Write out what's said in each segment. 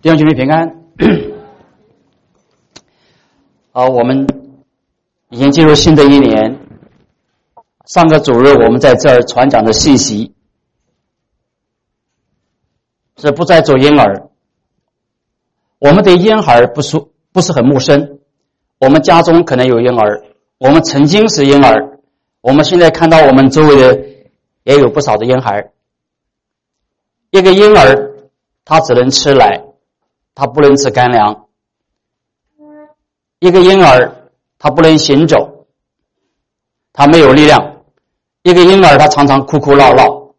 弟兄姐妹平安。我们已经进入新的一年。上个主日我们在这儿传讲的信息是不再做婴儿。我们对婴儿不是很陌生，我们家中可能有婴儿，我们曾经是婴儿，我们现在看到我们周围的也有不少的婴孩。一个婴儿他只能吃奶，他不能吃干粮。一个婴儿他不能行走，他没有力量。一个婴儿他常常哭哭闹闹。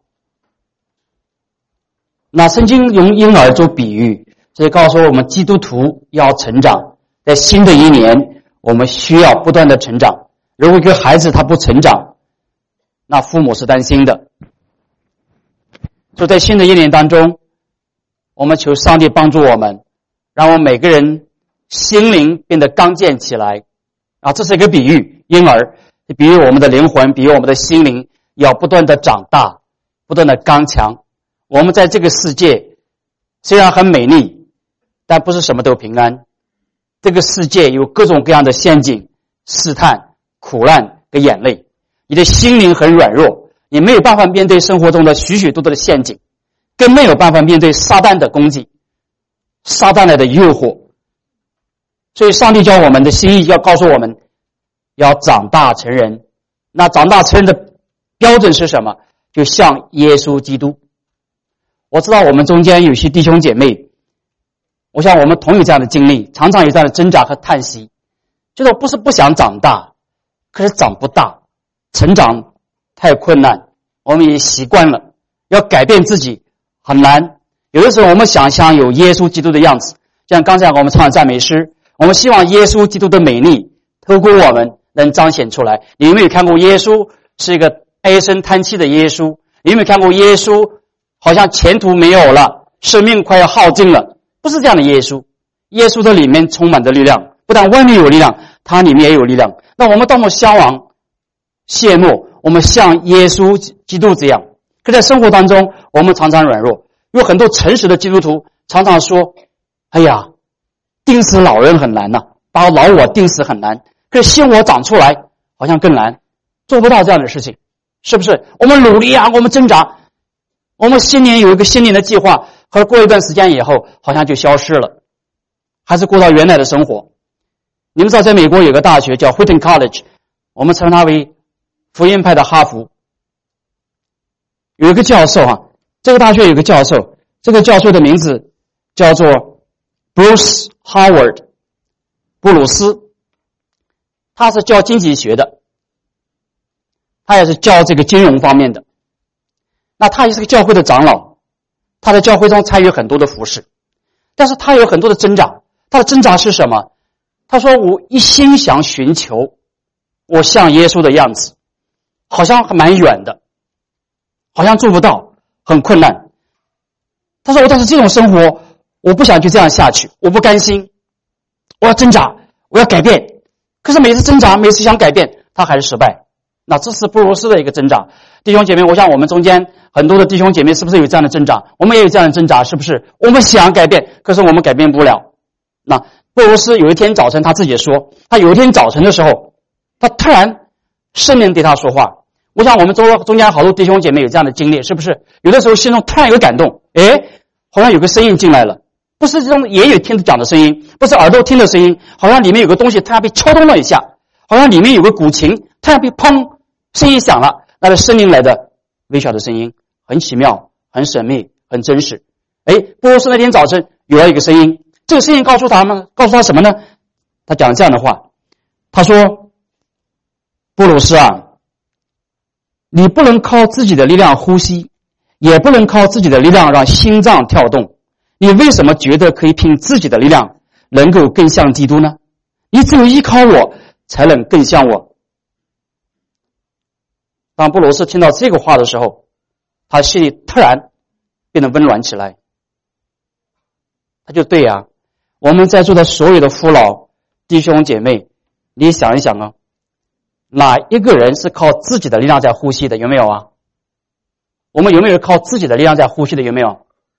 那圣经用婴儿做比喻，所以告诉我们基督徒要成长，在新的一年我们需要不断的成长。如果一个孩子他不成长，那父母是担心的。所以在新的一年当中，我们求上帝帮助我们，让我们每个人心灵变得刚健起来。这是一个比喻，婴儿比喻我们的灵魂，比喻我们的心灵要不断的长大，不断的刚强。我们在这个世界虽然很美丽，但不是什么都平安。这个世界有各种各样的陷阱、试探、苦难跟眼泪。你的心灵很软弱，你没有办法面对生活中的许许多多的陷阱，更没有办法面对撒旦的攻击，撒旦来的诱惑。所以上帝教我们的心意要告诉我们要长大成人。那长大成人的标准是什么？就像耶稣基督。我知道我们中间有些弟兄姐妹，我想我们同有这样的经历，常常有这样的挣扎和叹息，就是我不是不想长大，可是长不大，成长太困难，我们也习惯了，要改变自己很难。有的时候我们想象有耶稣基督的样子，像刚才我们唱的赞美诗，我们希望耶稣基督的美丽透过我们能彰显出来。你有没有看过耶稣是一个唉声叹气的耶稣？你有没有看过耶稣好像前途没有了，生命快要耗尽了？不是这样的耶稣。耶稣的里面充满着力量，不但外面有力量，他里面也有力量。那我们多么向往羡慕我们像耶稣基督这样。可在生活当中我们常常软弱，有很多诚实的基督徒常常说，哎呀，钉死老人很难呐，把老我钉死很难，可是新我长出来好像更难，做不到这样的事情，是不是？我们努力啊，我们挣扎，我们新年有一个新年的计划，可是过一段时间以后好像就消失了，还是过到原来的生活。你们知道在美国有个大学叫 Wheaton College， 我们称它为福音派的哈佛。有一个教授这个大学有个教授，这个教授的名字叫做 Bruce Howard， 布鲁斯。他是教经济学的，他也是教这个金融方面的。那他也是个教会的长老，他在教会中参与很多的服事，但是他有很多的挣扎。他的挣扎是什么？他说，我一心想寻求我像耶稣的样子，好像还蛮远的，好像做不到，很困难。他说，但是这种生活我不想就这样下去，我不甘心，我要挣扎，我要改变。可是每次挣扎，每次想改变，他还是失败。那这是布鲁斯的一个挣扎。弟兄姐妹，我想我们中间很多的弟兄姐妹是不是有这样的挣扎？我们也有这样的挣扎，是不是？我们想改变，可是我们改变不了。那布鲁斯有一天早晨他自己说，他有一天早晨的时候，他突然圣灵对他说话。我想我们中间好多弟兄姐妹有这样的经历，是不是？有的时候心中突然有感动，好像有个声音进来了，不是这种言语听讲的声音，不是耳朵听的声音，好像里面有个东西突然被敲动了一下，好像里面有个古琴突然被砰，声音响了，那是圣灵来的微小的声音，很奇妙，很神秘，很真实。布鲁斯那天早晨有了一个声音，这个声音告诉他什么呢？他讲这样的话，他说，布鲁斯啊，你不能靠自己的力量呼吸，也不能靠自己的力量让心脏跳动，你为什么觉得可以凭自己的力量能够更像基督呢？你只有依靠我才能更像我。当布鲁斯听到这个话的时候，他心里突然变得温暖起来。他就对啊，我们在座的所有的父老弟兄姐妹，你想一想啊，哪一个人是靠自己的力量在呼吸的？有没有啊？我们有没有靠自己的力量在呼吸的？有没有？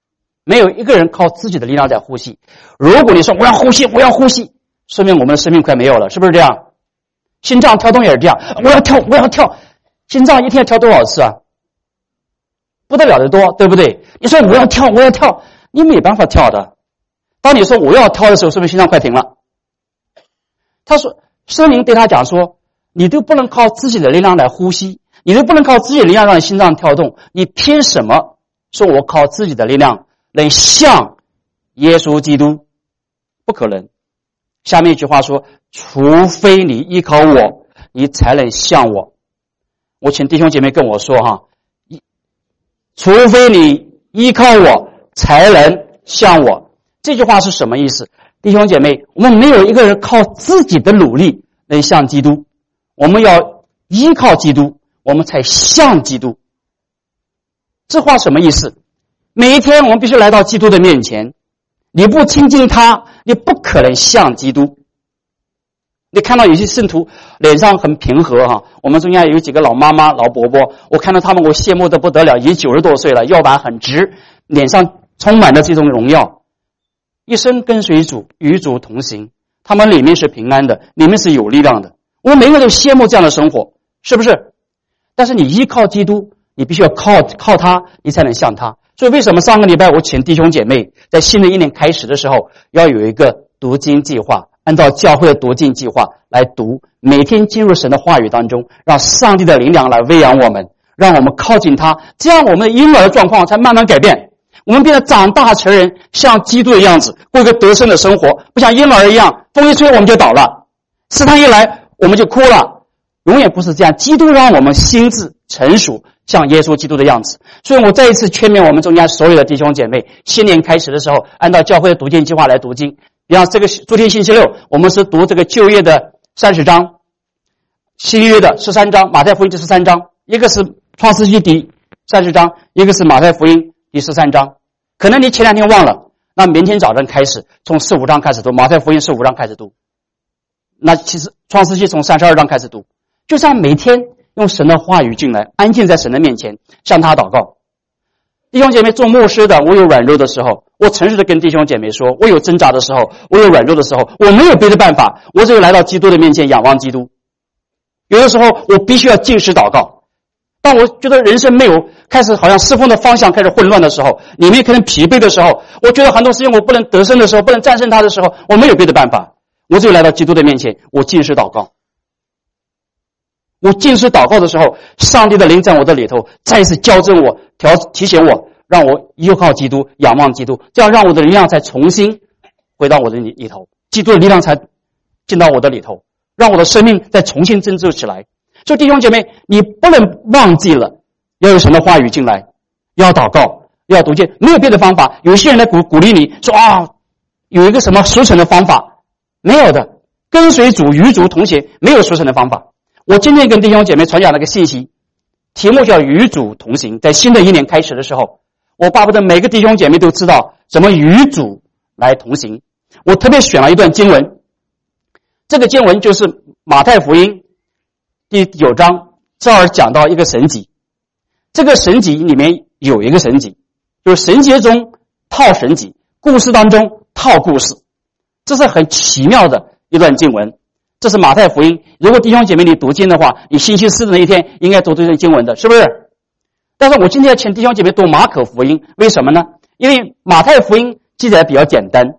没有一个人靠自己的力量在呼吸。如果你说我要呼吸，我要呼吸，说明我们的生命快没有了，是不是这样？心脏跳动也是这样，我要跳，我要跳。心脏一天要跳多少次啊？不得了的多，对不对？你说我要跳，我要跳，你没办法跳的。当你说我要跳的时候，说明心脏快停了。他说，圣灵对他讲说，你都不能靠自己的力量来呼吸，你都不能靠自己的力量让心脏跳动，你凭什么说我靠自己的力量能像耶稣基督？不可能。下面一句话说，除非你依靠我，你才能像我。我请弟兄姐妹跟我说哈，除非你依靠我，才能像我。这句话是什么意思？弟兄姐妹，我们没有一个人靠自己的努力能像基督，我们要依靠基督，我们才像基督。这话什么意思？每一天我们必须来到基督的面前，你不亲近他，你不可能像基督。你看到有些圣徒脸上很平和哈，我们中间有几个老妈妈、老伯伯，我看到他们我羡慕得不得了，也90多岁了，腰板很直，脸上充满了这种荣耀，一生跟随主，与主同行，他们里面是平安的，里面是有力量的。我们每个人都羡慕这样的生活，是不是？但是你依靠基督，你必须要靠他，你才能像他。所以为什么上个礼拜我请弟兄姐妹在新的一年开始的时候要有一个读经计划，按照教会的读经计划来读，每天进入神的话语当中，让上帝的灵粮来喂养我们，让我们靠近他，这样我们的婴儿的状况才慢慢改变，我们变得长大成人，像基督的样子，过一个得胜的生活，不像婴儿一样，风一吹我们就倒了，试探一来我们就哭了，永远不是这样。基督让我们心智成熟，像耶稣基督的样子。所以我再一次劝勉我们中间所有的弟兄姐妹，新年开始的时候按照教会的读经计划来读经。比方这个昨天星期六我们是读这个旧约的30章，新约的13章，马太福音第13章，一个是创世纪第30章，一个是马太福音第13章。可能你前2天忘了，那明天早晨开始从15章开始读，马太福音15章开始读，那其实创世纪从32章开始读，就像每天用神的话语进来，安静在神的面前向他祷告。弟兄姐妹，做牧师的，我有软弱的时候，我诚实的跟弟兄姐妹说，我有挣扎的时候，我有软弱的时候，我没有别的办法，我只有来到基督的面前仰望基督。有的时候我必须要禁食祷告，当我觉得人生没有开始好像侍奉的方向开始混乱的时候，里面可能疲惫的时候，我觉得很多事情我不能得胜的时候，不能战胜他的时候，我没有别的办法，我只有来到基督的面前，我禁食祷告。我禁食祷告的时候，上帝的灵在我的里头再一次校正我，提醒我，让我依靠基督，仰望基督，这样让我的力量才重新回到我的里头，基督的力量才进到我的里头，让我的生命再重新振作起来。所以弟兄姐妹，你不能忘记了要有神的话语进来，要祷告，要读经，没有别的方法。有些人来鼓励你说啊，有一个什么熟成的方法，没有的，跟随主，与主同行，没有熟成的方法。我今天跟弟兄姐妹传讲了个信息，题目叫与主同行。在新的一年开始的时候，我巴不得每个弟兄姐妹都知道怎么与主来同行。我特别选了一段经文，这个经文就是马太福音第9章，这儿讲到一个神迹。这个神迹里面有一个神迹，就是神迹中套神迹，故事当中套故事，这是很奇妙的一段经文。这是马太福音，如果弟兄姐妹你读经的话，你星期四的那一天应该读这段经文的，是不是？但是我今天要请弟兄姐妹读马可福音，为什么呢？因为马太福音记载比较简单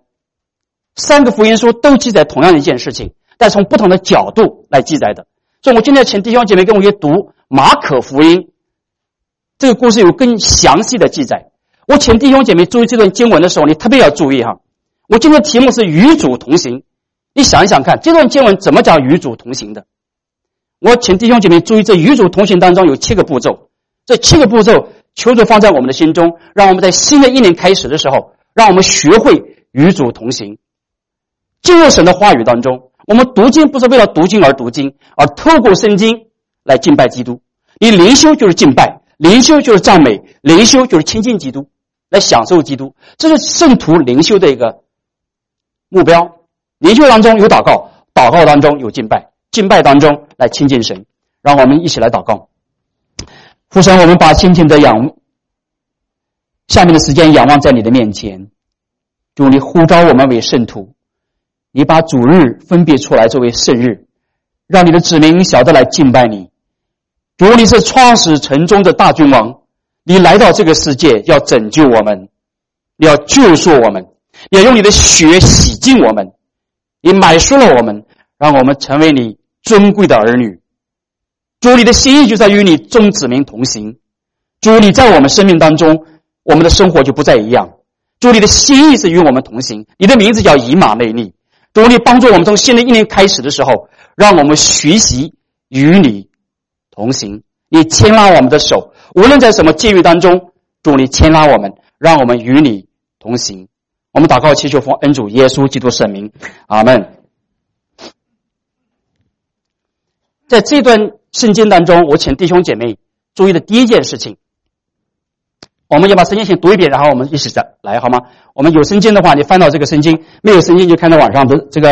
，3个福音书都记载同样的一件事情，但从不同的角度来记载的。所以我今天请弟兄姐妹跟我一起读马可福音，这个故事有更详细的记载。我请弟兄姐妹注意这段经文的时候，你特别要注意哈。我今天的题目是与主同行，你想一想看，这段经文怎么讲与主同行的？我请弟兄姐妹注意，这与主同行当中有7个步骤，这7个步骤求主放在我们的心中，让我们在新的一年开始的时候，让我们学会与主同行，进入神的话语当中。我们读经不是为了读经而读经，而透过圣经来敬拜基督。你灵修就是敬拜，灵修就是赞美，灵修就是亲近基督，来享受基督。这是圣徒灵修的一个目标。灵修当中有祷告，祷告当中有敬拜，敬拜当中来亲近神。让我们一起来祷告。父神，我们把紧紧的仰下面的时间仰望在你的面前，主，你呼召我们为圣徒，你把主日分别出来作为圣日，让你的子民晓得来敬拜你。主，你是创始成终的大君王，你来到这个世界要拯救我们，你要救赎我们，你要用你的血洗净我们，你买赎了我们，让我们成为你尊贵的儿女。主，你的心意就在与你众子民同行。主，你在我们生命当中，我们的生活就不再一样。主，你的心意是与我们同行，你的名字叫以马内利。主，你帮助我们从新的一年开始的时候，让我们学习与你同行，你牵拉我们的手，无论在什么境遇当中，主，你牵拉我们，让我们与你同行。我们祷告祈求奉恩主耶稣基督圣名，阿们。在这段圣经当中，我请弟兄姐妹注意的第一件事情，我们要把圣经先读一遍，然后我们一起再来，好吗？我们有圣经的话，你翻到这个圣经；没有圣经就看到网上的这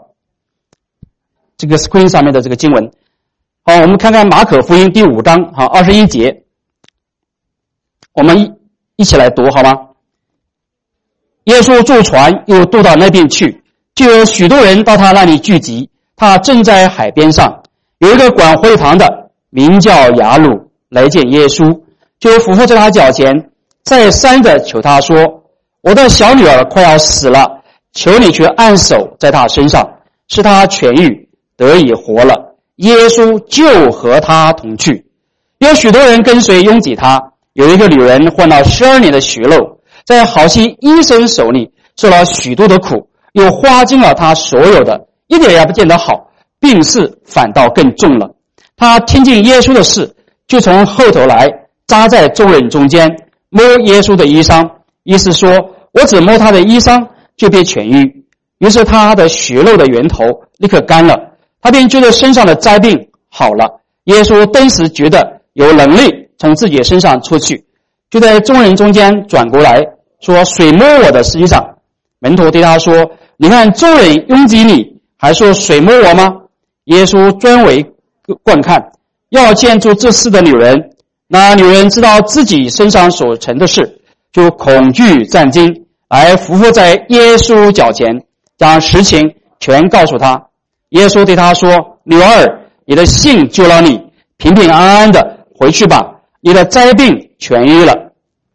个 screen 上面的这个经文。好，我们看看马可福音第5章21节，我们一起来读，好吗？耶稣坐船又渡到那边去，就有许多人到他那里聚集。他正在海边上，有一个管会堂的名叫雅鲁来见耶稣，就俯伏在他脚前，再三的求他说：我的小女儿快要死了，求你去按手在她身上，使她痊愈，得以活了。耶稣就和他同去，有许多人跟随拥挤他。有一个女人患了12年的血漏，在好些医生手里受了许多的苦，又花尽了他所有的，一点也不见得好，病势反倒更重了。他听见耶稣的事，就从后头来，扎在众人中间，摸耶稣的衣裳，意思说：我只摸他的衣裳，就必痊愈。于是他的血漏的源头立刻干了，他便觉得身上的灾病好了。耶稣当时觉得有能力从自己身上出去，就在众人中间转过来说：谁摸我的衣裳？门徒对他说：你看众人拥挤你，还说谁摸我吗？耶稣专为观看，要见出这事的女人。那女人知道自己身上所成的事，就恐惧战惊，来伏伏在耶稣脚前，将实情全告诉他。耶稣对他说：女儿，你的信救了你，平平安安的回去吧，你的灾病痊愈了。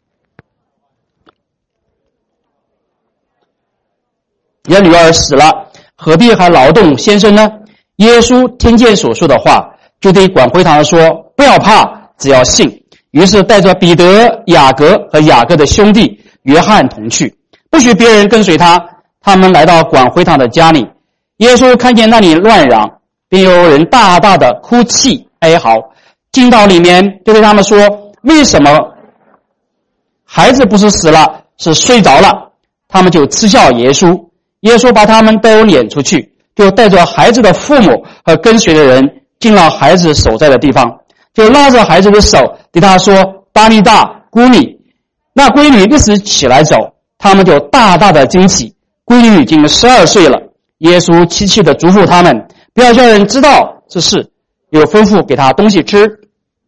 你的女儿死了，何必还劳动先生呢？耶稣听见所说的话，就对管会堂的说：不要怕，只要信。于是带着彼得、雅各和雅各的兄弟约翰同去，不许别人跟随他。他们来到管会堂的家里，耶稣看见那里乱嚷，便有人大大的哭泣哀嚎，进到里面，就对他们说：为什么孩子不是死了，是睡着了？他们就嗤笑耶稣。耶稣把他们都撵出去，就带着孩子的父母和跟随的人进了孩子所在的地方，就拉着孩子的手对他说：大利大，姑女。那闺女立时起来走，他们就大大的惊奇。闺女已经12岁了。耶稣凄凄的嘱咐他们，不要叫人知道这事，又吩咐给他东西吃。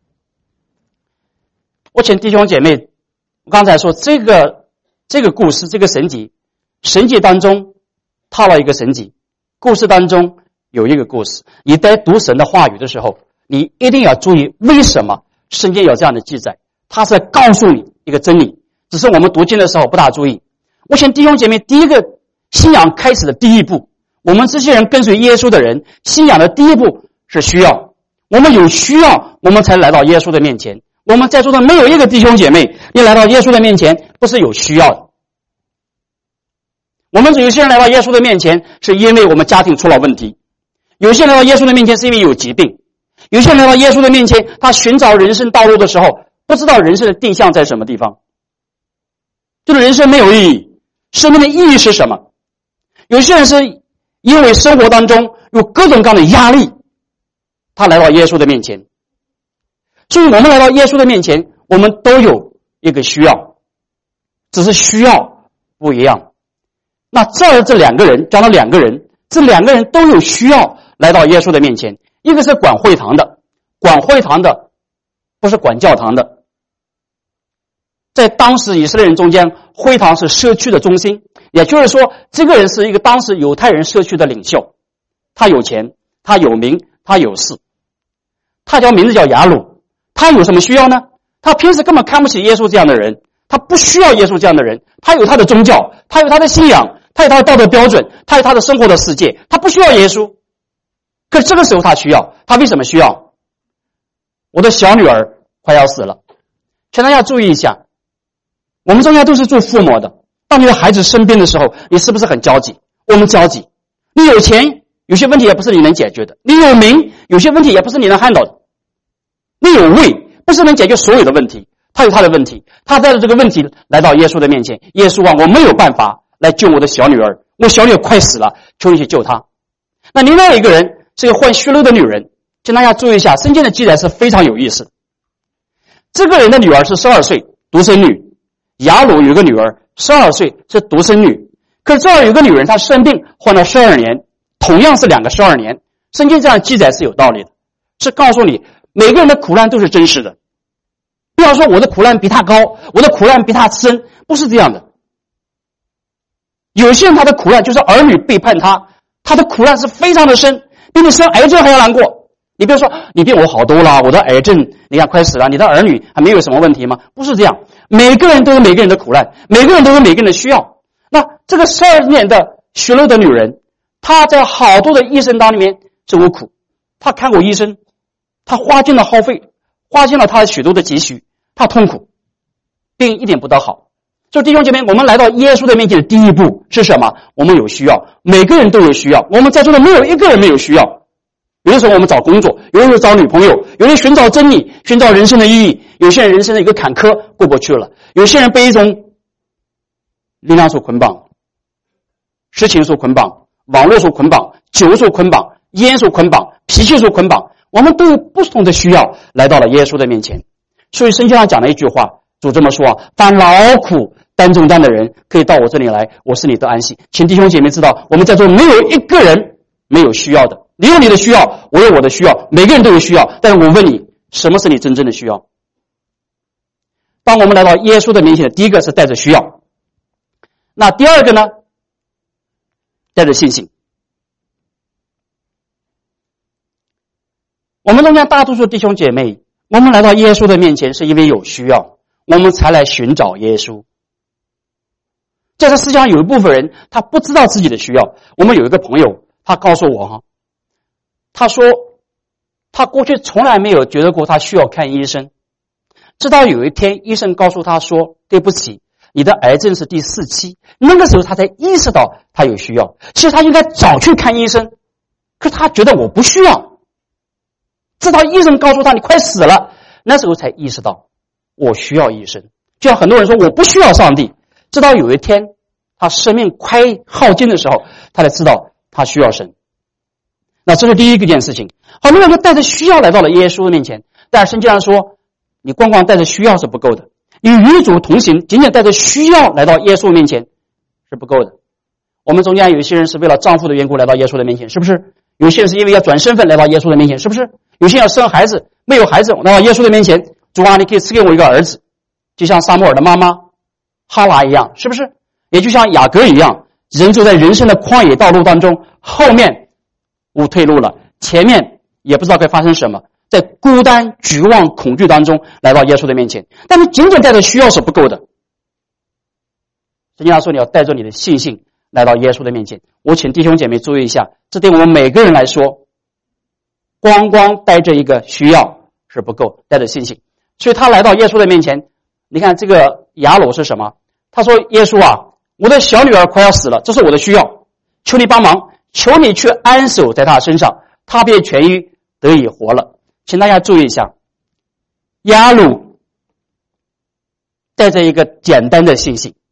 我请弟兄姐妹，我刚才说这个故事，这个神迹当中套了一个神迹，故事当中有一个故事。你在读神的话语的时候，你一定要注意为什么圣经有这样的记载，它是在告诉你一个真理，只是我们读经的时候不大注意。我请弟兄姐妹，第一个信仰开始的第一步，我们这些人跟随耶稣的人，信仰的第一步是需要。我们有需要，我们才来到耶稣的面前。我们在座的没有一个弟兄姐妹，你来到耶稣的面前不是有需要的。我们有些人来到耶稣的面前，是因为我们家庭出了问题；有些人来到耶稣的面前是因为有疾病；有些人来到耶稣的面前，他寻找人生道路的时候，不知道人生的定向在什么地方，就是人生没有意义，生命的意义是什么？有些人是因为生活当中有各种各样的压力，他来到耶稣的面前。所以我们来到耶稣的面前，我们都有一个需要，只是需要不一样。那这两个人，讲了两个人，这两个人都有需要来到耶稣的面前。一个是管会堂的，管会堂的不是管教堂的。 在当时以色列人中间，会堂是社区的中心，也就是说，这个人是一个当时犹太人社区的领袖，他有钱，他有名，他有势，他名字叫雅鲁。他有什么需要呢？他平时根本看不起耶稣这样的人，他不需要耶稣这样的人，他有他的宗教，他有他的信仰，他有他的道德标准，他有他的生活的世界，他不需要耶稣。可是这个时候他需要，他为什么需要？我的小女儿快要死了，请大家注意一下，我们中间都是做父母的，当你的孩子生病的时候，你是不是很焦急？我们焦急。你有钱，有些问题也不是你能解决的；你有名，有些问题也不是你能handle的；你有位，不是能解决所有的问题。他有他的问题，他带着这个问题来到耶稣的面前。耶稣啊，我没有办法来救我的小女儿，我小女儿快死了，求你去救她。那另外一个人是个患虚肉的女人，请大家注意一下，圣经的记载是非常有意思的。这个人的女儿是12岁，独生女。雅鲁有个女儿12岁，是独生女。可是这儿有个女人，她生病患了12年，同样是2个12年。圣经这样记载是有道理的，是告诉你每个人的苦难都是真实的。不要说我的苦难比他高，我的苦难比他深，不是这样的。有些人他的苦难就是儿女背叛他，他的苦难是非常的深，比你生癌症还要难过。你别说你比我好多了，我的癌症你看快死了，你的儿女还没有什么问题吗？不是这样，每个人都有每个人的苦难，每个人都有每个人的需要。那这个12年的虚肉的女人，她在好多的医生当里面是无苦，她看过医生，她花尽了耗费，花尽了她许多的积蓄，她痛苦，病一点不得好。所以弟兄姐妹，我们来到耶稣的面前的第一步是什么？我们有需要，每个人都有需要，我们在座的没有一个人没有需要。有的时候我们找工作，有的时候找女朋友，有人寻找真理，寻找人生的意义，有些人人生的一个坎坷过不去了，有些人被一种力量所捆绑，事情所捆绑，网络所捆绑，酒所捆绑，烟所捆绑，脾气所捆绑，我们都有不同的需要来到了耶稣的面前。所以圣经上讲了一句话，主这么说，凡劳苦担重担的人可以到我这里来，我是你的安息。请弟兄姐妹知道，我们在座没有一个人没有需要的，你有你的需要，我有我的需要，每个人都有需要。但是我问你，什么是你真正的需要？当我们来到耶稣的面前，第一个是带着需要，那第二个呢，带着信心。我们中间大多数弟兄姐妹，我们来到耶稣的面前是因为有需要，我们才来寻找耶稣。在这世界上有一部分人他不知道自己的需要。我们有一个朋友，他告诉我他说他过去从来没有觉得过他需要看医生，直到有一天医生告诉他说，对不起，你的癌症是第4期。那个时候他才意识到他有需要。其实他应该早去看医生，可是他觉得我不需要，直到医生告诉他你快死了，那时候才意识到我需要医生。就像很多人说我不需要上帝，直到有一天他生命快耗尽的时候，他才知道他需要神。那这是第一件事情。很多人就带着需要来到了耶稣的面前，但是圣经上说，你光光带着需要是不够的，你与主同行，仅仅带着需要来到耶稣面前是不够的。我们中间有一些人是为了丈夫的缘故来到耶稣的面前，是不是？有些人是因为要转身份来到耶稣的面前，是不是？有些人要生孩子，没有孩子来到耶稣的面前，主啊，你可以赐给我一个儿子，就像撒母耳的妈妈哈拿一样，是不是？也就像雅各一样，人走在人生的旷野道路当中，后面无退路了，前面也不知道该发生什么，在孤单、绝望、恐惧当中来到耶稣的面前。但是仅仅带着需要是不够的。圣经上说，你要带着你的信心来到耶稣的面前。我请弟兄姐妹注意一下，这对我们每个人来说，光光带着一个需要是不够，带着信心。所以他来到耶稣的面前，你看这个雅鲁是什么？他说，耶稣啊，我的小女儿快要死了，这是我的需要，求你帮忙，求你去安守在她身上，她便痊愈得以活了。请大家注意一下，雅鲁带着一个简单的信心，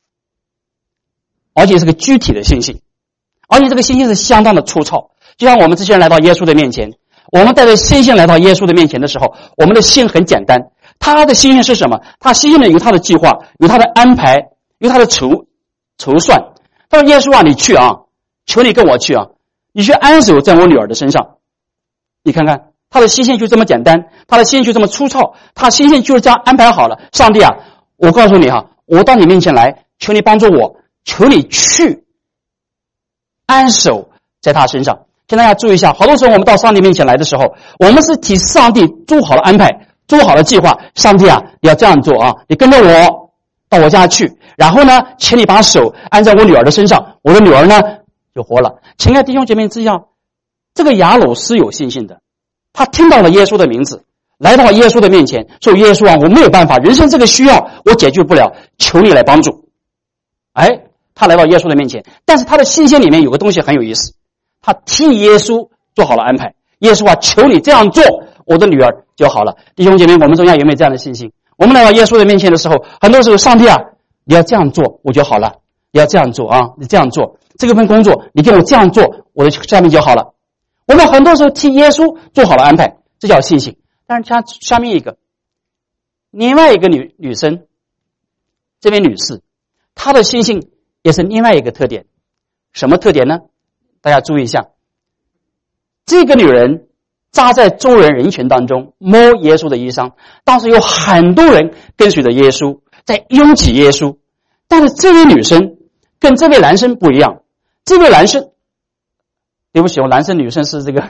而且是个具体的信心，而且这个信心是相当的粗糙。就像我们这些人来到耶稣的面前，我们带着信心来到耶稣的面前的时候，我们的心很简单。他的信心是什么？他信心呢，有他的计划，有他的安排，有他的筹算。他说，耶稣啊，你去啊，求你跟我去啊，你去安守在我女儿的身上。你看看他的信心就这么简单，他的信心就这么粗糙，他的信心就是这样安排好了。上帝啊， 我告诉你哈，我到你面前来，求你帮助我，求你去安守在他身上。请大家注意一下，好多时候我们到上帝面前来的时候，我们是替上帝做好了安排，做好了计划。上帝啊，你要这样做啊，你跟着我到我家去，然后呢，请你把手按在我女儿的身上，我的女儿呢就活了。亲爱的弟兄姐妹，知道这个雅鲁是有信心的，他听到了耶稣的名字，来到耶稣的面前，说耶稣啊，我没有办法，人生这个需要我解决不了，求你来帮助。他来到耶稣的面前，但是他的信心里面有个东西很有意思，他替耶稣做好了安排。耶稣啊，求你这样做，我的女儿就好了。弟兄姐妹，我们中间有没有这样的信心？我们来到耶稣的面前的时候，很多时候上帝啊，你要这样做我就好了，你要这样做啊，你这样做，这个份工作你给我这样做，我的下面就好了。我们很多时候替耶稣做好了安排，这叫信心。但是下面一个另外一个女生，这位女士，她的信心也是另外一个特点。什么特点呢？大家注意一下，这个女人扎在众人群当中摸耶稣的衣裳，当时有很多人跟随着耶稣，在拥挤耶稣。但是这位女生跟这位男生不一样，这位男生，对不起，我男生女生是这个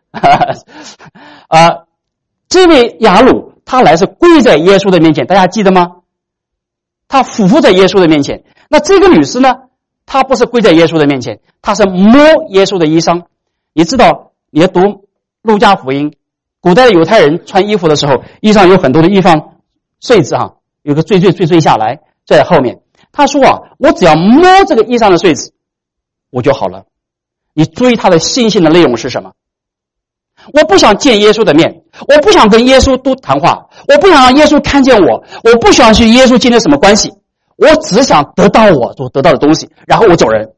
这位雅鲁他来是跪在耶稣的面前，大家记得吗？他俯伏在耶稣的面前。那这个女士呢，她不是跪在耶稣的面前，她是摸耶稣的衣裳。你知道，你要读路加福音，古代的犹太人穿衣服的时候，衣上有很多的地方穗子哈，有个坠下来在后面。他说啊，我只要摸这个衣上的穗子我就好了。你注意他的信心的内容是什么？我不想见耶稣的面，我不想跟耶稣多谈话，我不想让耶稣看见我，我不想去耶稣建立什么关系，我只想得到我所得到的东西，然后我走人。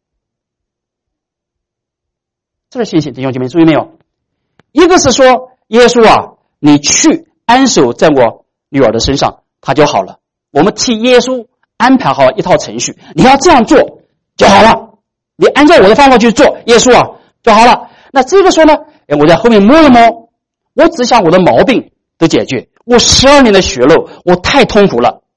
这是信心，弟兄姐妹注意没有？一个是说耶稣啊，你去安守在我女儿的身上，她就好了。我们替耶稣安排好一套程序，你要这样做就好了，你按照我的方法去做，耶稣啊就好了。那这个时候呢，我在后面摸一摸，我只想我的毛病得解决。我12年的血肉，我太痛苦了，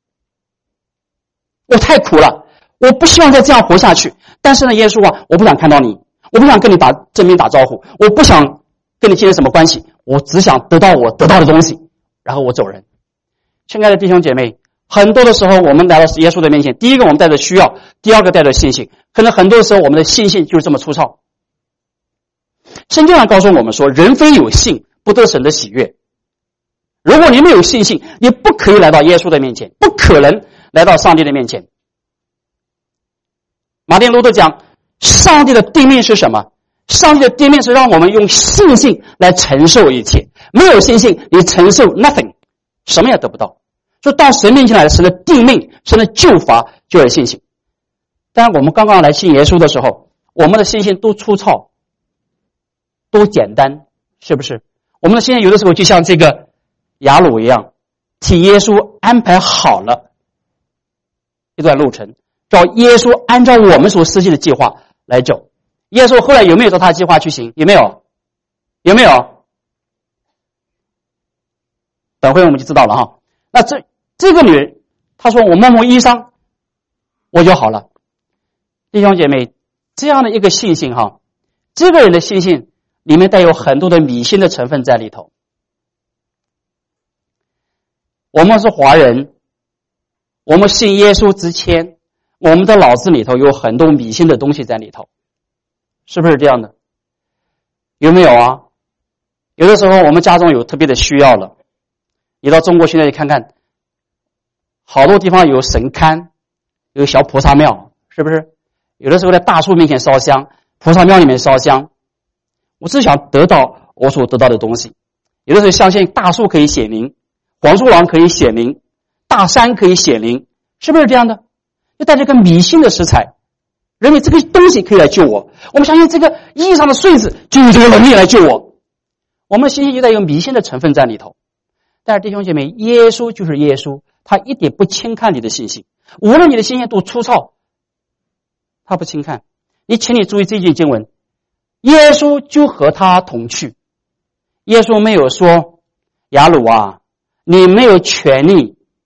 我太苦了，我不希望再这样活下去。但是呢，耶稣啊，我不想看到你，我不想跟你正面打招呼，我不想跟你建立什么关系，我只想得到我得到的东西，然后我走人。亲爱的弟兄姐妹，很多的时候我们来到耶稣的面前，第一个我们带着需要，第二个带着信心。可能很多时候我们的信心就是这么粗糙。圣经上告诉我们说，人非有信不得神的喜悦。如果你没有信心，你不可以来到耶稣的面前，不可能来到上帝的面前。马丁路德讲，上帝的定命是什么？上帝的定命是让我们用信心来承受一切，没有信心你承受 nothing， 什么也得不到。就到神面前来，神的定命，神的救罚就是信心。当然我们刚刚来信耶稣的时候，我们的信心都粗糙都简单，是不是？我们的信心有的时候就像这个雅鲁一样，替耶稣安排好了一段路程，照耶稣按照我们所设计的计划来走。耶稣后来有没有照他的计划去行？有没有？有没有？等会我们就知道了哈。那这个女人她说我摸摸衣裳我就好了。弟兄姐妹，这样的一个信心哈，这个人的信心里面带有很多的迷信的成分在里头。我们是华人，我们信耶稣之前，我们的脑子里头有很多迷信的东西在里头，是不是这样的？有没有啊？有的时候我们家中有特别的需要了，你到中国现在去看看，好多地方有神龛，有小菩萨庙，是不是？有的时候在大树面前烧香，菩萨庙里面烧香，我只想得到我所得到的东西。有的时候相信大树可以显灵，黄鼠狼可以显灵，大山可以显灵，是不是这样的？就带着个迷信的色彩，认为这个东西可以来救我，我们相信这个衣上的穗子就有这个能力来救我，我们的信心就带有迷信的成分在里头。但是弟兄姐妹，耶稣就是耶稣，他一点不轻看你的信心，无论你的信心多粗糙，他不轻看。请你注意这句经文，耶稣就和他同去。耶稣没有说雅鲁啊，你没有权利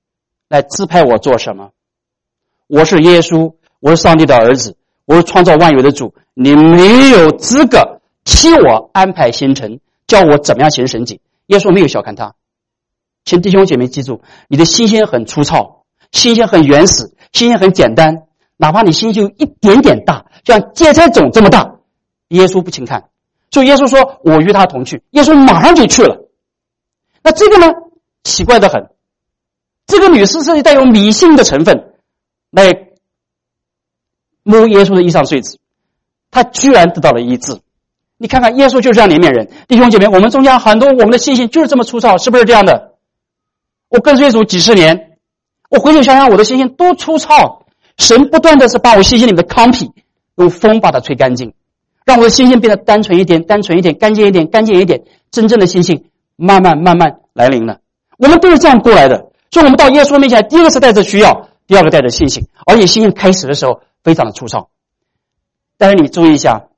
来支配我做什么。我是耶稣，我是上帝的儿子，我是创造万有的主，你没有资格替我安排行程，叫我怎么样行神迹。耶稣没有小看他。请弟兄姐妹记住，你的心性很粗糙，心性很原始，心性很简单，哪怕你心性一点点大，就像芥菜种这么大，耶稣不轻看。所以耶稣说我与他同去，耶稣马上就去了。那这个呢，奇怪得很，这个女士是带有迷信的成分来摸耶稣的衣裳穗子，她居然得到了医治。你看看耶稣就是这样怜悯人。弟兄姐妹，我们中间很多我们的信心就是这么粗糙，是不是这样的？我跟随主几十年，我回头想想我的信心多粗糙，神不断的是把我信心里面的糠秕用风把它吹干净，让我的信心变得单纯一点，单纯一点，干净一点，干净一点，真正的信心慢慢来临了。我们都是这样过来的，所以我们到耶稣面前，第一个是带着需要，第二个带着信心，而且信心开始的时候非常的粗糙。但是你注意一下，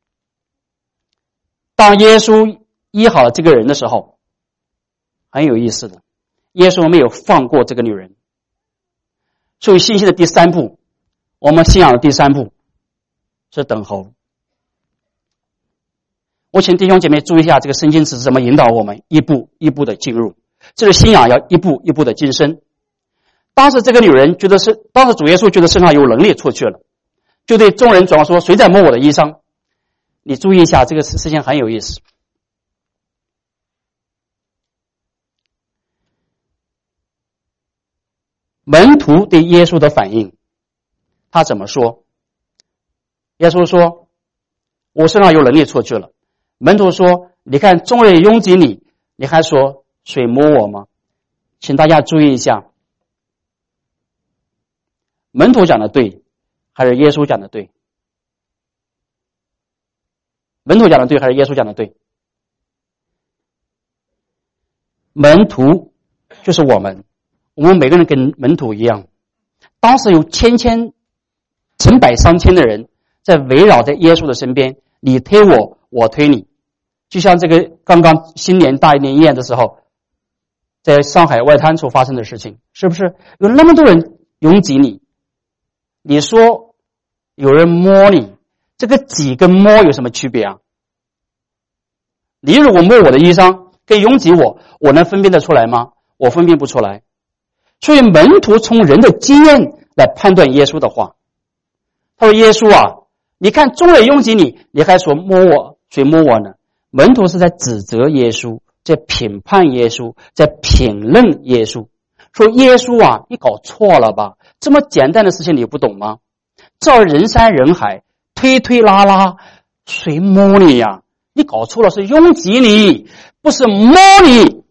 当耶稣医好了这个人的时候，很有意思的，耶稣没有放过这个女人。所以信心的第三步，我们信仰的第三步是等候。我请弟兄姐妹注意一下这个圣经是怎么引导我们一步一步的进入，这个信仰要一步一步的晋升。当时这个女人当时主耶稣觉得身上有能力出去了，就对众人转告说，谁在摸我的衣裳？你注意一下，这个事情很有意思。门徒对耶稣的反应，他怎么说？耶稣说，我身上有能力出去了。门徒说，你看众人拥挤你，你还说谁摸我吗？请大家注意一下，门徒讲的对还是耶稣讲的对？门徒讲的对还是耶稣讲的对？门徒就是我们每个人跟门徒一样，当时有成百上千的人在围绕在耶稣的身边，你推我，我推你。就像这个刚刚新年大年夜的时候，在上海外滩处发生的事情，是不是有那么多人拥挤你？你说有人摸你，这个挤跟摸有什么区别啊？你如果摸我的衣裳跟拥挤我能分辨得出来吗？我分辨不出来。所以门徒从人的经验来判断耶稣的话。他说，耶稣啊，你看众人拥挤你，你还说摸我，谁摸我呢？门徒是在指责耶稣，在评判耶稣，在评论耶稣，说耶稣啊，你搞错了吧？这么简单的事情你不懂吗？这人山人海，推推拉拉，谁摸你呀？你搞错了，是拥挤你，不是摸你。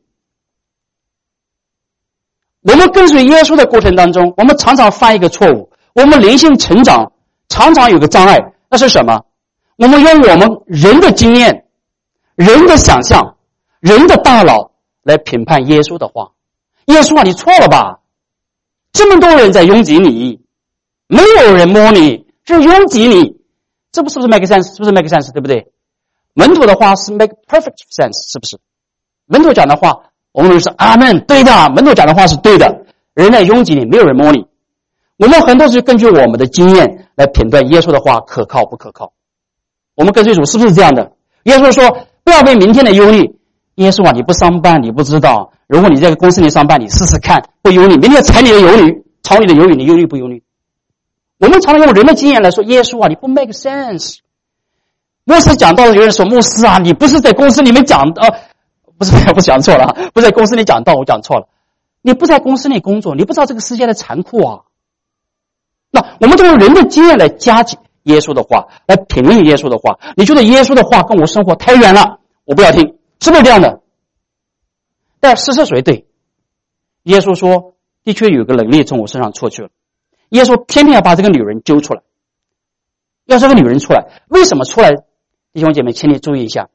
我们跟随耶稣的过程当中，我们常常犯一个错误，我们灵性成长常常有个障碍，那是什么？我们用我们人的经验、人的想象、人的大脑来评判耶稣的话。耶稣啊，你错了吧？这么多人在拥挤你，没有人摸你，是拥挤你，这是不是 make sense？ 是不是 make sense？ 对不对？门徒的话是 make perfect sense， 是不是？门徒讲的话，我们说阿们，对的，门徒讲的话是对的。人在拥挤你，没有人摸你。我们很多是根据我们的经验来评断耶稣的话可靠不可靠。我们跟随主是不是这样的？耶稣说，不要为明天的忧虑。耶稣啊，你不上班你不知道，如果你在个公司里上班，你试试看，不忧虑，明天裁你的忧虑，炒你的忧虑，你忧虑不忧虑？我们常常用人的经验来说，耶稣啊，你不 make sense。牧师讲道，有人说，牧师啊，你不是在公司里面讲不是讲错了，不是在公司里讲道，我讲错了。你不在公司里工作，你不知道这个世界的残酷啊。那我们就用人的经验来加解耶稣的话，来评论耶稣的话。你觉得耶稣的话跟我生活太远了，我不要听，是不是这样的？但事实谁对？耶稣说，的确有个能力从我身上出去了。耶稣偏偏要把这个女人揪出来，要这个女人出来，为什么出来？弟兄姐妹，请你注意一下。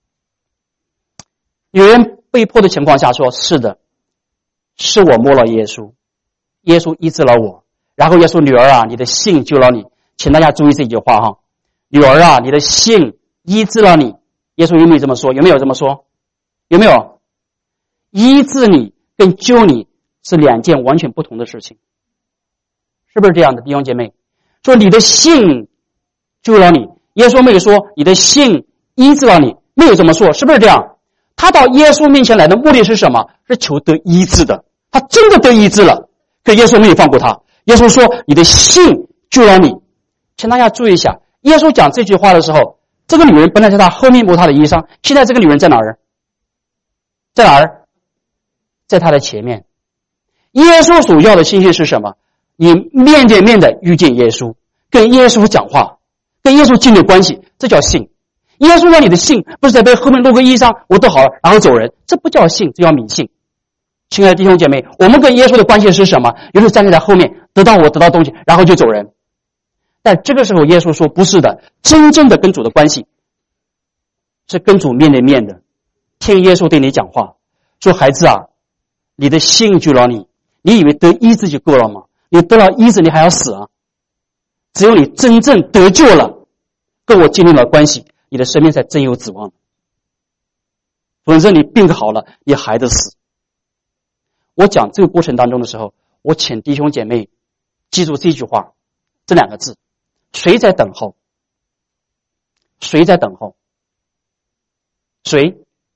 有人被迫的情况下说，是的，是我摸了耶稣，耶稣医治了我。然后耶稣，女儿啊，你的信救了你。请大家注意这句话哈，女儿啊，你的信医治了你。耶稣有没有这么说？有没有这么说？有没有？医治你跟救你是两件完全不同的事情，是不是这样的，弟兄姐妹？说你的信救了你，耶稣没有说你的信医治了你，没有这么说，是不是这样？他到耶稣面前来的目的是什么？是求得医治的。他真的得医治了，可耶稣没有放过他。耶稣说你的信救了你。请大家注意一下，耶稣讲这句话的时候，这个女人本来在他后面摸他的衣裳，现在这个女人在哪儿？在哪儿？在他的前面。耶稣所要的信息是什么？你面对面的遇见耶稣，跟耶稣讲话，跟耶稣建立关系，这叫信。耶稣要你的信，不是在被后面露个衣裳，我都好了，然后走人，这不叫信，这叫迷信。亲爱的弟兄姐妹，我们跟耶稣的关系是什么？有时候站在他后面，得到东西，然后就走人。但这个时候耶稣说不是的，真正的跟主的关系是跟主面对面的，听耶稣对你讲话，说孩子啊，你的信救了你，你以为得医治就够了吗？你得了医治，你还要死啊？只有你真正得救了，跟我建立了关系，你的生命才真有指望。否则你病好了，你还得死。我讲这个过程当中的时候，我请弟兄姐妹记住这句话，这两个字：谁在等候？谁在等候？谁？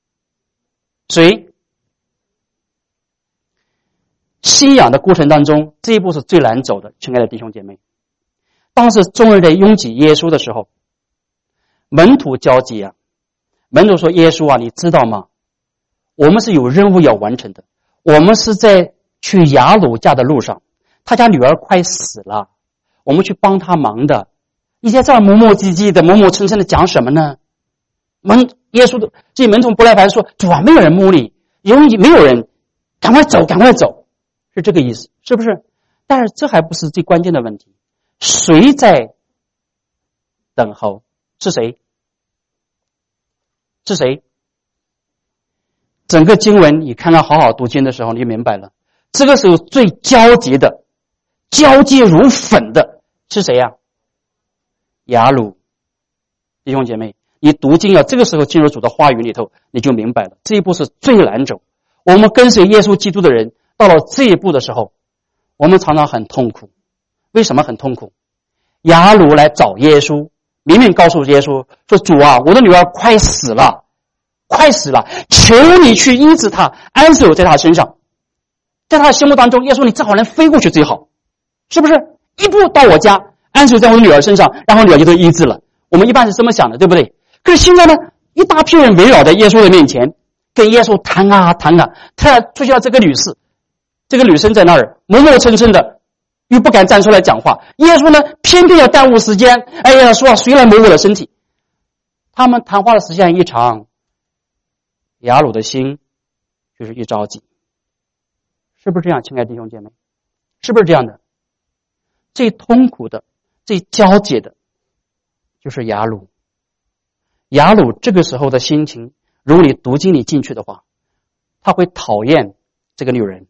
信仰的过程当中，这一步是最难走的，亲爱的弟兄姐妹。当时众人在拥挤耶稣的时候，门徒焦急啊，门徒说：“耶稣啊，你知道吗？我们是有任务要完成的。我们是在去雅鲁家的路上，他家女儿快死了，我们去帮他忙的。你在这儿磨磨唧唧的、磨磨蹭蹭的讲什么呢？”耶稣的这些门徒不耐烦说：“主啊，没有人摸你，没有人，赶快走，赶快走。”是这个意思，是不是？但是这还不是最关键的问题。谁在等候？是谁？是谁？整个经文你看看好好读经的时候，你就明白了。这个时候最焦急的、焦急如粉的是谁呀？雅鲁。弟兄姐妹，你读经要这个时候进入主的话语里头，你就明白了。这一步是最难走。我们跟随耶稣基督的人，到了这一步的时候，我们常常很痛苦。为什么很痛苦？雅鲁来找耶稣，明明告诉耶稣说：“主啊，我的女儿快死了，快死了，求你去医治她，安手在她身上。”在他的心目当中，耶稣你正好能飞过去最好，是不是？一步到我家，安手在我的女儿身上，然后女儿就得医治了。我们一般是这么想的，对不对？可是现在呢，一大批人围绕在耶稣的面前，跟耶稣谈啊谈啊，突然出现了这个女士，这个女生在那儿磨磨蹭蹭的，又不敢站出来讲话。耶稣呢，偏偏要耽误时间，哎呀，说谁来摸我的身体？他们谈话的时间一长，雅鲁的心就是一着急，是不是这样，亲爱的弟兄姐妹？是不是这样的？最痛苦的、最焦急的，就是雅鲁。雅鲁这个时候的心情，如果你读经里进去的话，他会讨厌这个女人，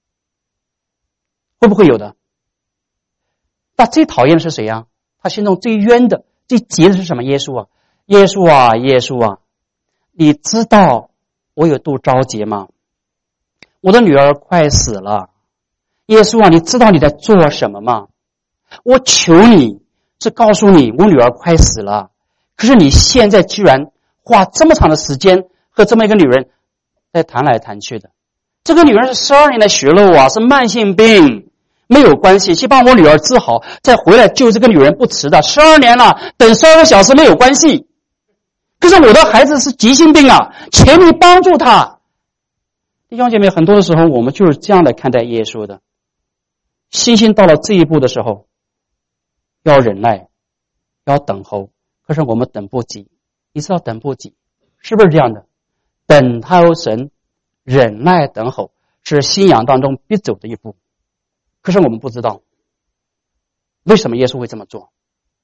会不会有的？那最讨厌的是谁呀？他心中最冤的、最急的是什么？耶稣啊，耶稣啊，耶稣啊！你知道我有多着急吗？我的女儿快死了，耶稣啊，你知道你在做什么吗？我求你，是告诉你我女儿快死了，可是你现在居然花这么长的时间和这么一个女人在谈来谈去的。这个女人是12年的血漏啊，是慢性病，没有关系，去帮我女儿治好，再回来救这个女人不迟的。12年了，等12个小时没有关系。可是我的孩子是急性病啊，请你帮助他。弟兄姐妹，很多的时候我们就是这样来看待耶稣的。信心到了这一步的时候，要忍耐，要等候，可是我们等不及。你知道等不及是不是这样的？等候神，忍耐等候，是信仰当中必走的一步。可是我们不知道为什么耶稣会这么做，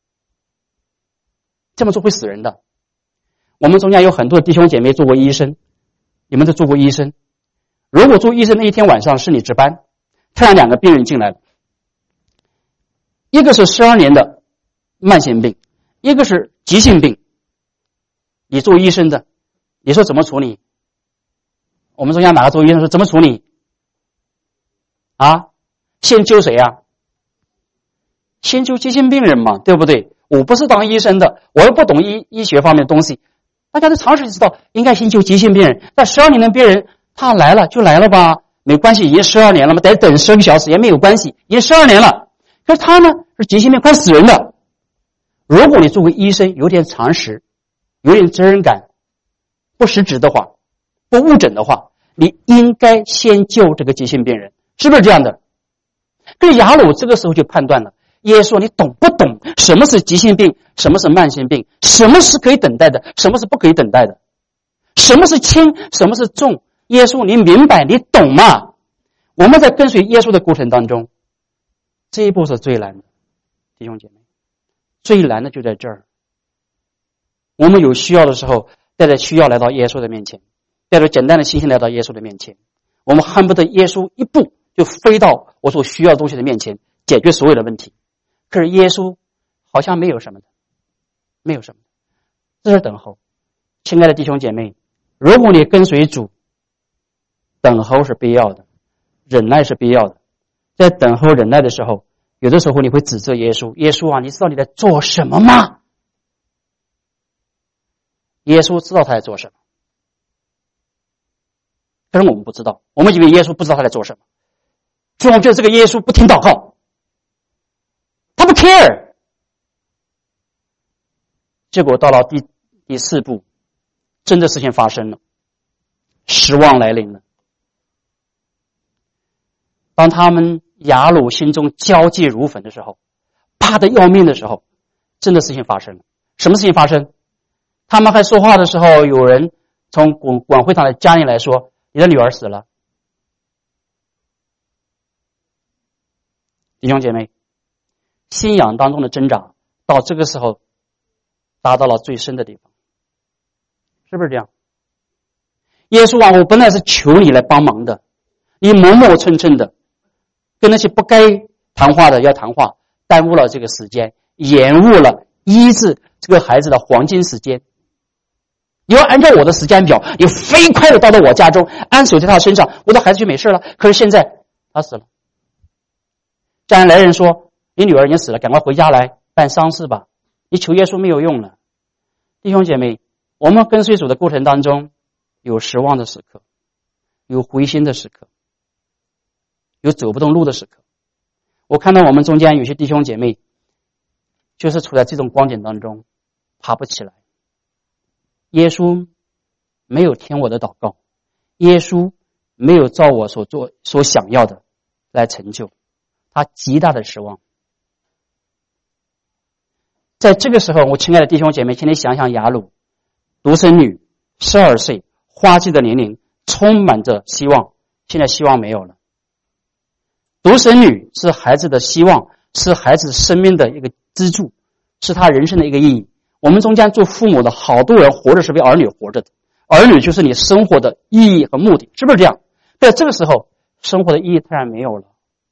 这么做会死人的。我们中间有很多弟兄姐妹做过医生，你们都做过医生。如果做医生那一天晚上是你值班，突然2个病人进来了，一个是12年的慢性病，一个是急性病，你做医生的，你说怎么处理？我们中间哪个做医生说怎么处理？ 啊？先救谁啊？先救急性病人嘛，对不对？我不是当医生的，我又不懂医学方面的东西。大家都常识知道，应该先救急性病人。但12年的病人，他来了就来了吧，没关系，已经12年了嘛，得等12个小时也没有关系，已经12年了。可是他呢，是急性病，快死人的。如果你作为医生有点常识，有点责任感，不失职的话，不误诊的话，你应该先救这个急性病人，是不是这样的？可是雅鲁这个时候就判断了，耶稣你懂不懂什么是急性病，什么是慢性病，什么是可以等待的，什么是不可以等待的，什么是轻，什么是重，耶稣你明白你懂吗？我们在跟随耶稣的过程当中，这一步是最难的，弟兄姐妹，最难的就在这儿。我们有需要的时候，带着需要来到耶稣的面前，带着简单的信心来到耶稣的面前，我们恨不得耶稣一步就飞到我所需要的东西的面前，解决所有的问题。可是耶稣好像没有什么的，没有什么的，这是等候。亲爱的弟兄姐妹，如果你跟随主，等候是必要的，忍耐是必要的。在等候忍耐的时候，有的时候你会指责耶稣，耶稣啊，你知道你在做什么吗？耶稣知道他在做什么，可是我们不知道，我们以为耶稣不知道他在做什么，所以我们觉得这个耶稣不听祷告，他不 care。 结果到了第4步，真的事情发生了，失望来临了。当他们雅鲁心中焦急如焚的时候，怕得要命的时候，真的事情发生了。什么事情发生？他们还说话的时候，有人从管会堂的家里来说，你的女儿死了。弟兄姐妹，信仰当中的挣扎到这个时候达到了最深的地方，是不是这样？耶稣啊，我本来是求你来帮忙的，你磨磨蹭蹭的跟那些不该谈话的要谈话，耽误了这个时间，延误了医治这个孩子的黄金时间。你要按照我的时间表，你飞快的到我家中，安守在他身上，我的孩子就没事了。可是现在他死了，家人来人说，你女儿已经死了，赶快回家来办丧事吧，你求耶稣没有用了。弟兄姐妹，我们跟随主的过程当中，有失望的时刻，有灰心的时刻，有走不动路的时刻。我看到我们中间有些弟兄姐妹就是处在这种光景当中，爬不起来。耶稣没有听我的祷告，耶稣没有照我所想要的来成就，他极大的失望。在这个时候，我亲爱的弟兄姐妹，请你想想雅鲁，独生女，12岁，花季的年龄，充满着希望，现在希望没有了。独生女是孩子的希望，是孩子生命的一个支柱，是他人生的一个意义。我们中间做父母的好多人活着是为儿女活着的，儿女就是你生活的意义和目的，是不是这样？在这个时候，生活的意义当然没有了，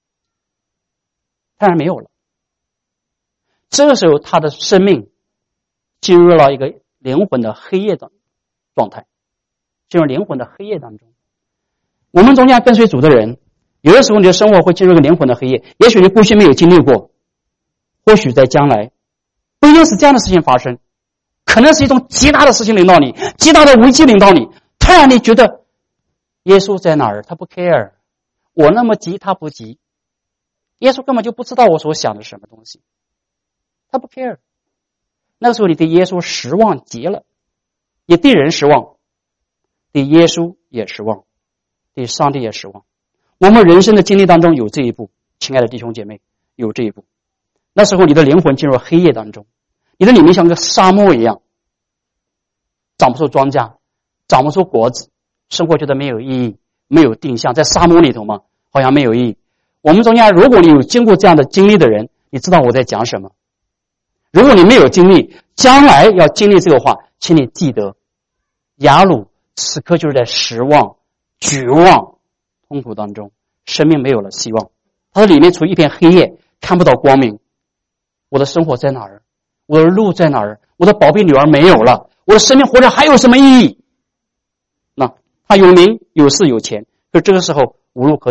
当然没有了。这个时候，他的生命进入了一个灵魂的黑夜的状态，进入灵魂的黑夜当中。我们中间跟随主的人，有的时候你的生活会进入一个灵魂的黑夜，也许你过去没有经历过，或许在将来不一定是这样的事情发生，可能是一种极大的事情临到你，极大的危机临到你，突然你觉得耶稣在哪儿？他不 care， 我那么急他不急，耶稣根本就不知道我所想的是什么东西，他不 care。 那个时候你对耶稣失望极了，也对人失望，对耶稣也失望，对上帝也失望。我们人生的经历当中有这一步，亲爱的弟兄姐妹，有这一步。那时候你的灵魂进入黑夜当中，你的里面像个沙漠一样，长不出庄稼，长不出果子，生活觉得没有意义，没有定向，在沙漠里头嘛，好像没有意义。我们中间如果你有经过这样的经历的人，你知道我在讲什么。如果你没有经历，将来要经历这个话，请你记得，雅鲁此刻就是在失望、绝望、痛苦当中，生命没有了希望，他的里面处于一片黑夜，看不到光明。我的生活在哪儿？我的路在哪儿？我的宝贝女儿没有了，我的生命活着还有什么意义？那他有名有势有钱，可这个时候无路可走了。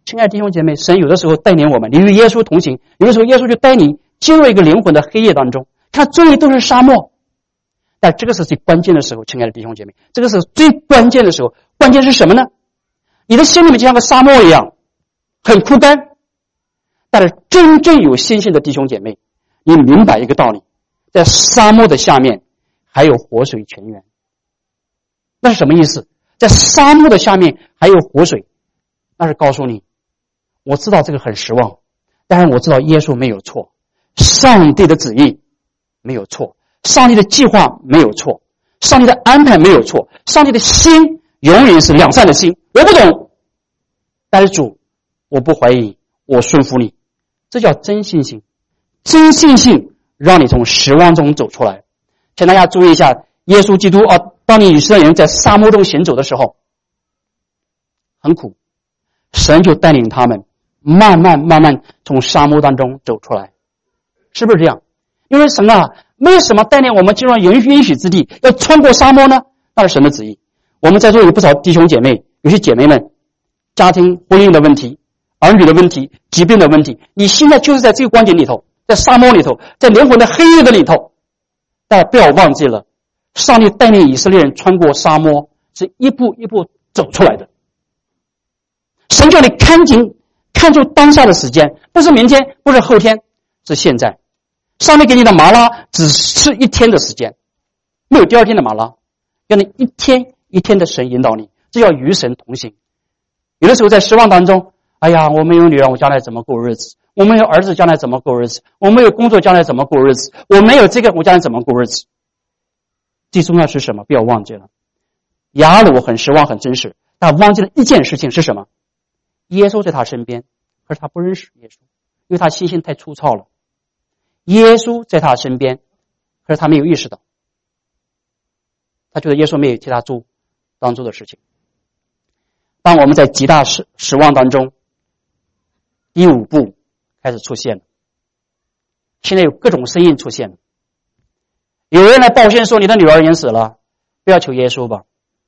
亲爱的弟兄姐妹，神有的时候带领我们，你与耶稣同行，有的时候耶稣就带你进入一个灵魂的黑夜当中，看周围都是沙漠，但这个是最关键的时候，亲爱的弟兄姐妹，这个是最关键的时候。关键是什么呢？你的心里面就像个沙漠一样，很枯干。但是真正有信心的弟兄姐妹，你明白一个道理，在沙漠的下面还有活水泉源。那是什么意思？在沙漠的下面还有活水，那是告诉你，我知道这个很失望，但是我知道耶稣没有错，上帝的旨意没有错，上帝的计划没有错，上帝的安排没有错，上帝的心永远是良善的心。我不懂，但是主，我不怀疑，我顺服你。这叫真信心。真信心让你从失望中走出来。请大家注意一下，耶稣基督当你以色列人在沙漠中行走的时候，很苦，神就带领他们慢慢从沙漠当中走出来，是不是这样？因为神为什么带领我们进入允许之地，要穿过沙漠呢？那是神的旨意。我们在座有不少弟兄姐妹，有些姐妹们，家庭婚姻的问题，儿女的问题，疾病的问题，你现在就是在这个光景里头，在沙漠里头，在灵魂的黑夜的里头。但不要忘记了，上帝带领以色列人穿过沙漠，是一步一步走出来的。神叫你看出当下的时间，不是明天，不是后天，是现在。上帝给你的麻拉只是一天的时间，没有第二天的麻拉，让你一天一天的神引导你，这叫与神同行。有的时候在失望当中，哎呀，我没有女儿，我将来怎么过日子？我没有儿子，将来怎么过日子？我没有工作，将来怎么过日子？我没有这个，我将来怎么过日子？最重要是什么？不要忘记了，雅鲁很失望，很真实，但忘记了一件事情是什么？耶稣在他身边，可是他不认识耶稣，因为他心性太粗糙了。耶稣在他身边，可是他没有意识到，他觉得耶稣没有替他做当做的事情。当我们在极大失望当中，第五步开始出现了。现在有各种声音出现了，有人来报信说你的女儿已经死了，不要求耶稣吧。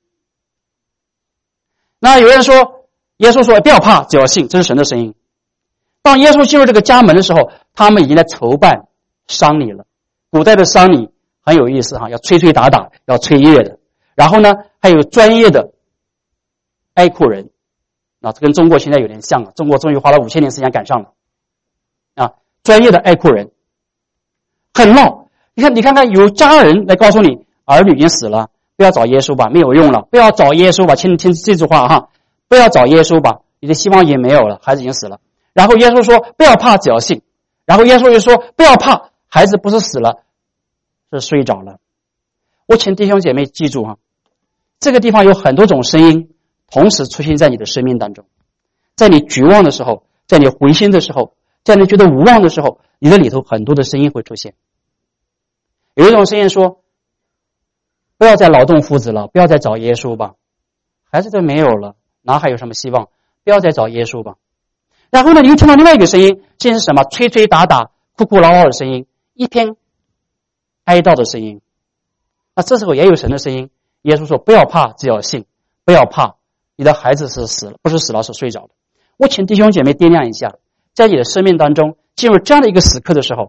那有人说，耶稣说不要怕，只要信，这是神的声音。当耶稣进入这个家门的时候，他们已经在筹办丧礼了。古代的丧礼很有意思要吹吹打打，要吹乐的。然后呢，还有专业的哀哭人，这跟中国现在有点像了。中国终于花了5000年时间赶上了专业的哀哭人很闹。你看看，有家人来告诉你儿女已经死了，不要找耶稣吧，没有用了，不要找耶稣吧，请你听这句话不要找耶稣吧，你的希望也没有了，孩子已经死了。然后耶稣说不要怕，只要信。然后耶稣又说不要怕，孩子不是死了，是睡着了。我请弟兄姐妹记住这个地方有很多种声音同时出现在你的生命当中。在你绝望的时候，在你灰心的时候，在你觉得无望的时候，你的里头很多的声音会出现。有一种声音说不要再劳动夫子了，不要再找耶稣吧，孩子都没有了，哪还有什么希望？不要再找耶稣吧。然后呢，你又听到另外一个声音，这是什么？吹吹打打，哭哭闹闹的声音，一片哀悼的声音。那这时候也有神的声音，耶稣说不要怕，只要信。不要怕，你的孩子是死了，不是死了，是睡着了。我请弟兄姐妹掂量一下，在你的生命当中进入这样的一个时刻的时候，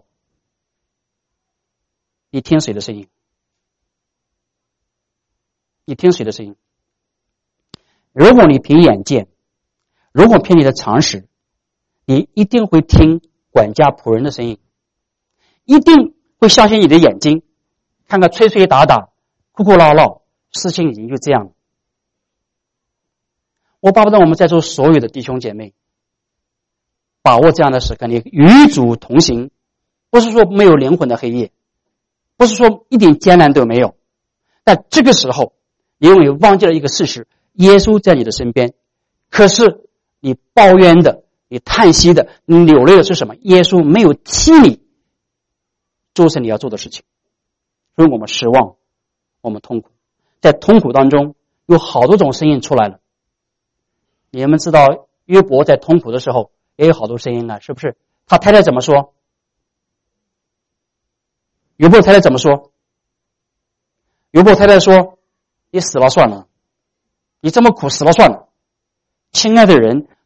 你听谁的声音？你听谁的声音？如果你凭眼见，如果凭你的常识，你一定会听管家仆人的声音，一定会相信你的眼睛，看看吹吹打打，哭哭闹闹，事情已经就这样了。我巴不得我们在座所有的弟兄姐妹把握这样的时刻，你与主同行，不是说没有灵魂的黑夜，不是说一点艰难都没有，但这个时候你永远忘记了一个事实，耶稣在你的身边，可是你抱怨的，你叹息的，你流泪的是什么？耶稣没有替你做成你要做的事情。所以我们失望，我们痛苦，在痛苦当中有好多种声音出来了。你们知道约伯在痛苦的时候也有好多声音了，是不是？他太太怎么说？约伯太太怎么说？约伯太太说你死了算了，你这么苦死了算了。亲爱的人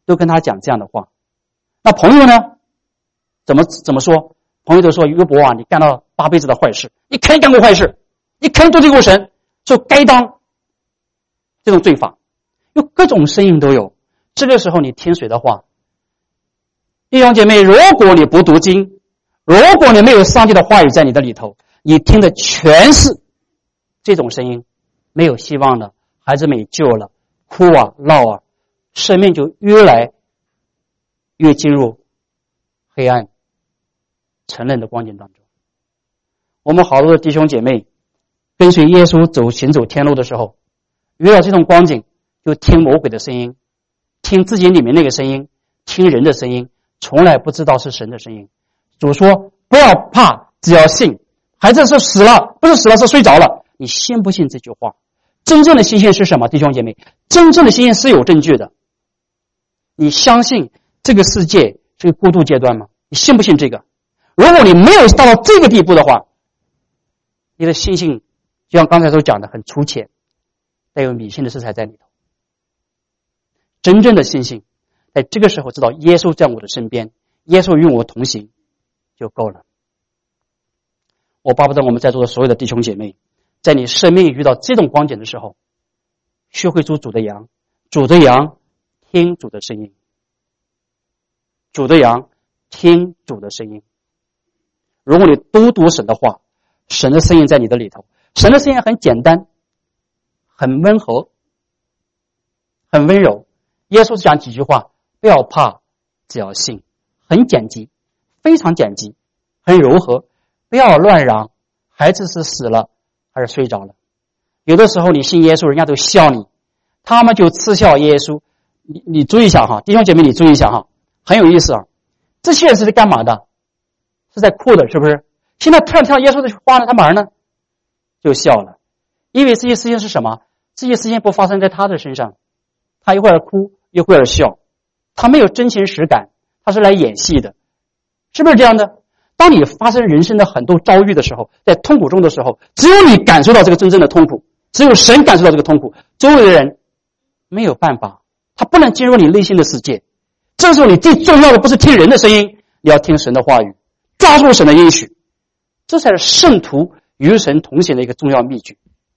都跟他讲这样的话。那朋友呢？怎么说？朋友都说约伯啊，你干了8辈子的坏事，你肯定干过坏事，你肯定得罪过神，就该当这种罪罚。有各种声音都有。这个时候你听谁的话？弟兄姐妹，如果你不读经，如果你没有上帝的话语在你的里头，你听的全是这种声音，没有希望了，孩子没救了，哭啊闹啊，生命就越来越进入黑暗沉沦的光景当中。我们好多的弟兄姐妹跟随耶稣行走天路的时候，遇到这种光景，就听魔鬼的声音，听自己里面那个声音，听人的声音，从来不知道是神的声音。主说不要怕，只要信。孩子是死了，不是死了，是睡着了。你信不信这句话？真正的信心是什么？弟兄姐妹，真正的信心是有证据的。你相信这个世界是个过渡阶段吗？你信不信这个？如果你没有到这个地步的话，你的信心就像刚才所讲的很粗浅，带有迷信的色彩在里头。真正的信心在这个时候知道耶稣在我的身边，耶稣与我同行就够了。我巴不得我们在座的所有的弟兄姐妹，在你生命遇到这种光景的时候，学会做主的羊，主的羊听主的声音，主的羊听主的声音。如果你都读神的话，神的声音在你的里头，神的声音很简单，很温和，很温柔。耶稣讲几句话，不要怕，只要信，很简洁，非常简洁，很柔和。不要乱嚷，孩子是死了还是睡着了？有的时候你信耶稣，人家都笑你，他们就嗤笑耶稣。你注意一下哈，弟兄姐妹，你注意一下哈，很有意思啊。这些人是在干嘛的？是在哭的，是不是？现在突然听到耶稣的话呢，他马上呢就笑了，因为这些事情是什么？这些事情不发生在他的身上，他一会儿哭一会儿笑，他没有真情实感，他是来演戏的，是不是这样的？当你发生人生的很多遭遇的时候，在痛苦中的时候，只有你感受到这个真正的痛苦，只有神感受到这个痛苦，周围的人没有办法，他不能进入你内心的世界。这时候你最重要的不是听人的声音，你要听神的话语，抓住神的应许，这才是圣徒与神同行的一个重要秘诀。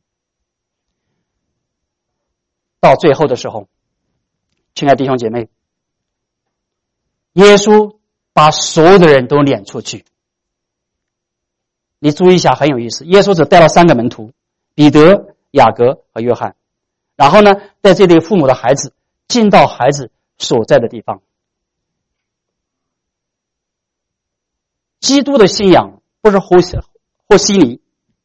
到最后的时候，亲爱的弟兄姐妹，耶稣把所有的人都撵出去。你注意一下，很有意思，耶稣只带了3个门徒，彼得、雅各和约翰，然后呢带这对父母的孩子进到孩子所在的地方。基督的信仰不是和稀泥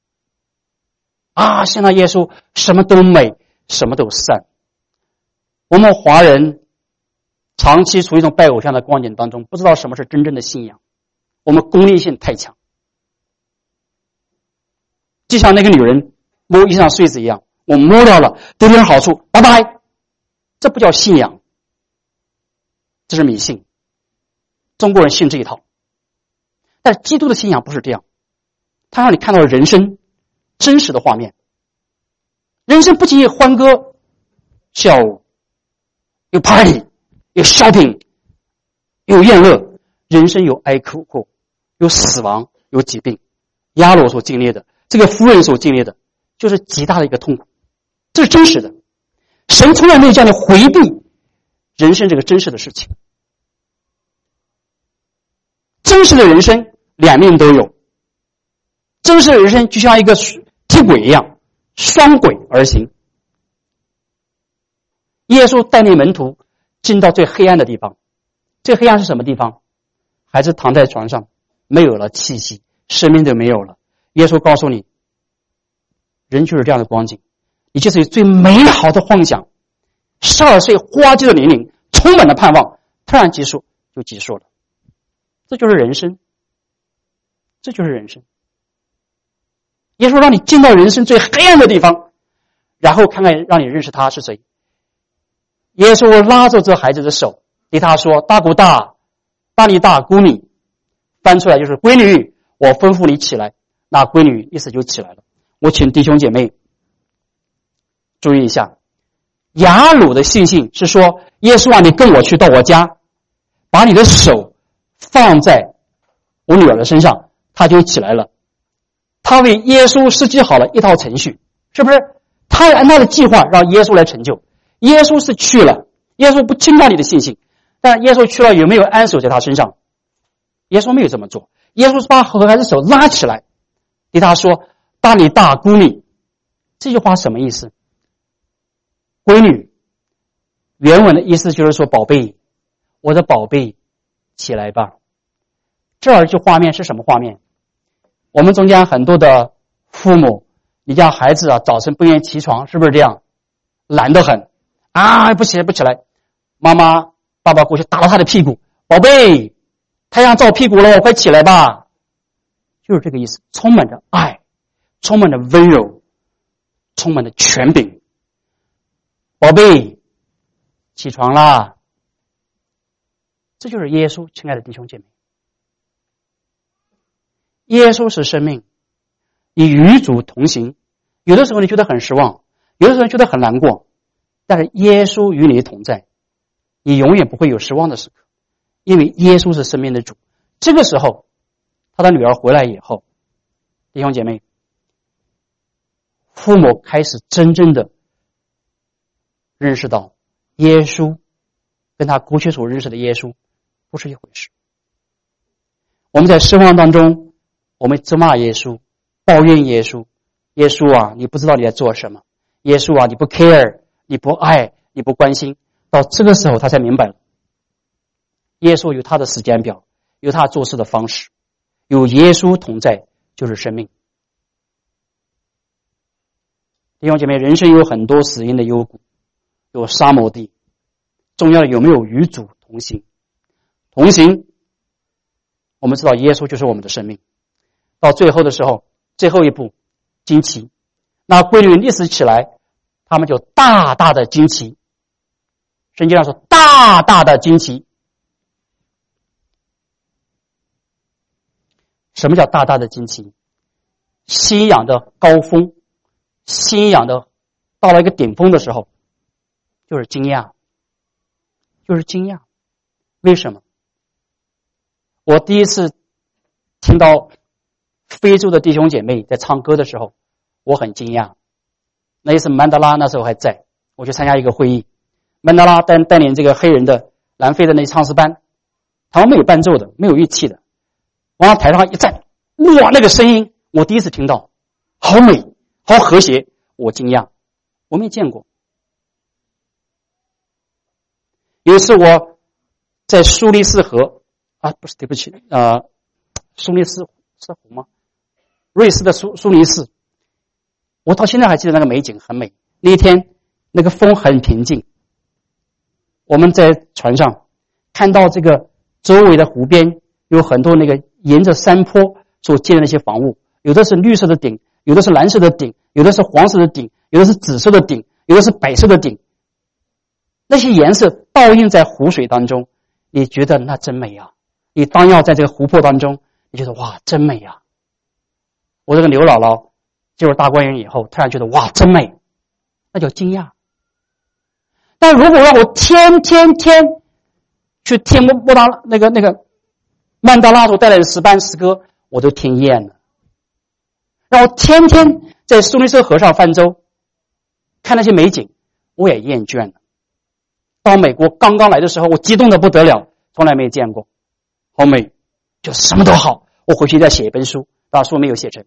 啊，现在耶稣什么都美，什么都善。我们华人长期处于一种拜偶像的光景当中，不知道什么是真正的信仰，我们功利性太强，就像那个女人摸衣上穗子一样，我摸掉了得点好处，拜拜，这不叫信仰，这是迷信。中国人信这一套，但是基督的信仰不是这样，他让你看到人生真实的画面。人生不仅有欢歌笑舞，有 party， 有 shopping， 有宴乐，人生有哀苦，有死亡，有疾病。亚罗所经历的，这个夫人所经历的，就是极大的一个痛苦，这是真实的。神从来没有叫你回避人生这个真实的事情。真实的人生两面都有，真实的人生就像一个铁轨一样，双轨而行。耶稣带领门徒进到最黑暗的地方，最黑暗是什么地方？孩子躺在床上，没有了气息，生命都没有了。耶稣告诉你，人就是这样的光景，你就是最美好的幻想，12岁花季的年龄，充满了盼望，突然结束就结束了。这就是人生，这就是人生。耶稣让你进到人生最黑暗的地方，然后看看让你认识他是谁。耶稣拉着这孩子的手，对他说：“大姑大，大尼大姑米。”翻出来就是闺女，我吩咐你起来。那闺女意思就起来了。我请弟兄姐妹注意一下， 雅鲁的信心是说，耶稣啊，你跟我去到我家，把你的手放在我女儿的身上，她就起来了。他为耶稣设计好了一套程序，是不是？他按他的计划让耶稣来成就。耶稣是去了，耶稣不侵犯你的信心，但耶稣去了有没有安守在他身上？耶稣没有这么做。耶稣是把和孩子手拉起来，对他说：“大你大，姑你。”这句话什么意思？闺女，原文的意思就是说，宝贝，我的宝贝，起来吧。这句画面是什么画面？我们中间很多的父母，你家孩子啊，早晨不愿意起床，是不是这样？懒得很啊，不起来，妈妈爸爸过去打了他的屁股，宝贝，太阳照屁股了，快起来吧。就是这个意思，充满着爱，充满着温柔，充满着权柄。宝贝，起床啦。这就是耶稣，亲爱的弟兄姐妹。耶稣是生命，你与主同行。有的时候你觉得很失望，有的时候你觉得很难过，但是耶稣与你同在，你永远不会有失望的时刻，因为耶稣是生命的主。这个时候，他的女儿回来以后，弟兄姐妹，父母开始真正的认识到耶稣跟他过去所认识的耶稣不是一回事。我们在失望当中，我们责骂耶稣，抱怨耶稣，耶稣啊，你不知道你在做什么，耶稣啊，你不 care， 你不爱，你不关心。到这个时候他才明白了，耶稣有他的时间表，有他做事的方式，有耶稣同在就是生命。弟兄姐妹，人生有很多死荫的幽谷，有沙漠地，重要的有没有与主同行。同行，我们知道耶稣就是我们的生命。到最后的时候，最后一步惊奇，那闺女立时起来，他们就大大的惊奇。圣经上说大大的惊奇。什么叫大大的惊奇？信仰的高峰，信仰的到了一个顶峰的时候，就是惊讶，就是惊讶。为什么？我第一次听到非洲的弟兄姐妹在唱歌的时候，我很惊讶。那一次曼德拉那时候还在，我去参加一个会议，曼德拉带领这个黑人的南非的那唱诗班，他们没有伴奏的，没有乐器的，往台上一站，哇，那个声音我第一次听到，好美，好和谐，我惊讶，我没见过。有一次我在苏黎世河啊，不是，对不起，苏黎世是湖吗？瑞士的苏黎世，我到现在还记得那个美景很美。那一天那个风很平静，我们在船上看到这个周围的湖边有很多那个沿着山坡所建的那些房屋，有的是绿色的顶，有的是蓝色的顶，有的是黄色的顶，有的是紫色的顶，有的是白色的顶。那些颜色倒映在湖水当中，你觉得那真美啊！你当要在这个湖泊当中，你觉得哇，真美啊！我这个刘姥姥进入大观园以后，突然觉得哇，真美，那叫惊讶。但如果让我天去听那个曼德拉所带来的诗班诗歌，我都听厌了。让我天在苏黎世河上泛舟，看那些美景，我也厌倦了。到美国刚刚来的时候，我激动的不得了，从来没见过，好美，就什么都好。我回去再写一本书，把书没有写成，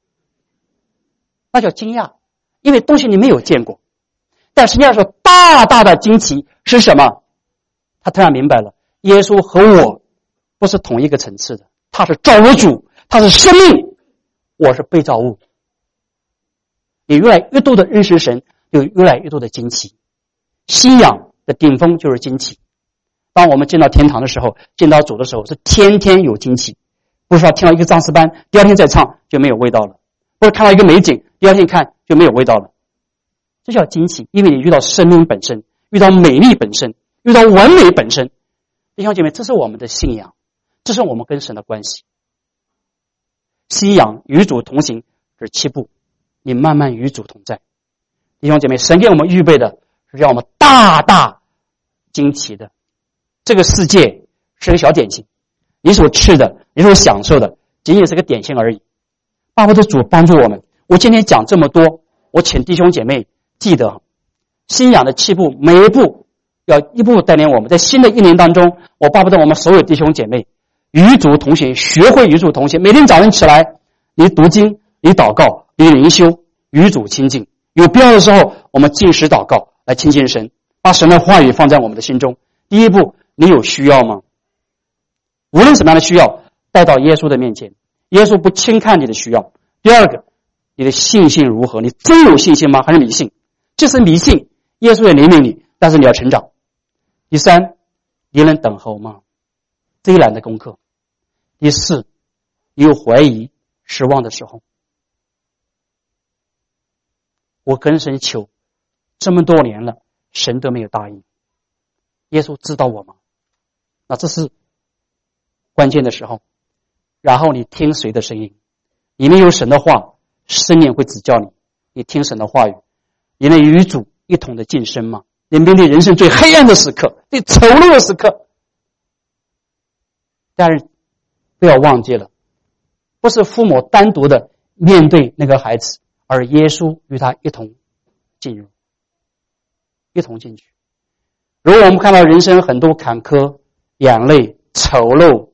那叫惊讶，因为东西你没有见过。但实际上说，大大的惊奇是什么？他突然明白了，耶稣和我不是同一个层次的，他是造物主，他是生命，我是被造物。你越来越多的认识神，有越来越多的惊奇。信仰的顶峰就是惊奇。当我们进到天堂的时候，见到主的时候，是天天有惊奇。不是说听到一个藏诗班，第二天再唱就没有味道了；不是看到一个美景，第二天看就没有味道了。这叫惊奇，因为你遇到生命本身，遇到美丽本身，遇到完美本身。弟兄姐妹，这是我们的信仰，这是我们跟神的关系。信仰与主同行是7步，你慢慢与主同在。弟兄姐妹，神给我们预备的是让我们大大惊奇的。这个世界是个小点心，你所吃的，你所享受的，仅仅是个点心而已。巴不得主帮助我们。我今天讲这么多，我请弟兄姐妹记得，信仰的7步，每一步要一步带领我们。在新的一年当中，我巴不得我们所有弟兄姐妹与主同行，学会与主同行。每天早上起来，你读经，你祷告，你灵修，与主亲近。有必要的时候，我们禁食祷告来亲近神，把神的话语放在我们的心中。第一步，你有需要吗？无论什么样的需要，带到耶稣的面前，耶稣不轻看你的需要。第二个，你的信心如何？你真有信心吗？还是迷信？这是迷信，耶稣也怜悯你，但是你要成长。第三，你能等候吗？最难的功课。第四，你有怀疑、失望的时候。我跟神求这么多年了，神都没有答应。耶稣知道我吗？那这是关键的时候。然后你听谁的声音？你能有神的话，圣灵会指教你。你听神的话语，你能与主一同的晋升吗？你面对人生最黑暗的时刻，最丑陋的时刻。但是不要忘记了，不是父母单独的面对那个孩子，而耶稣与他一同进入，一同进去。如果我们看到人生很多坎坷、眼泪、丑陋、